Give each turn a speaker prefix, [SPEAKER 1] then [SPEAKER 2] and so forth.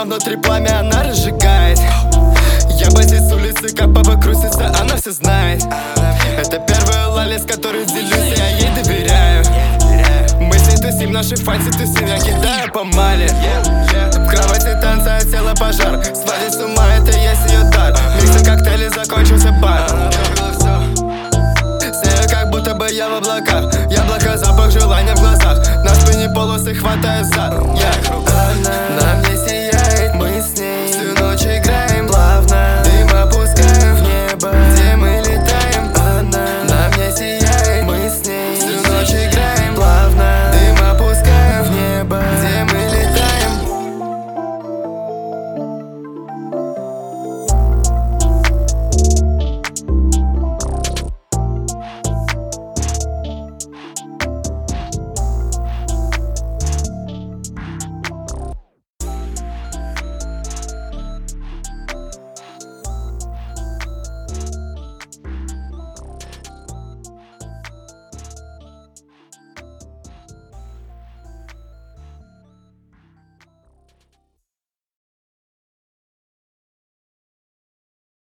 [SPEAKER 1] но внутри пламя она разжигает. Я бандит с улицы, как баба крутится, она все знает. Это первая лали, с которой делюсь, я ей доверяю. Мы с ней тусим, наши фанси тусим, я кидаю по мале. В кровати танца, а тело пожар. Сводить с ума, это есть ее дар. Миксы коктейли, закончился бар. С нею как будто бы я в облаках. Яблоко, запах, желание в глазах. На спине полосы хватает зад.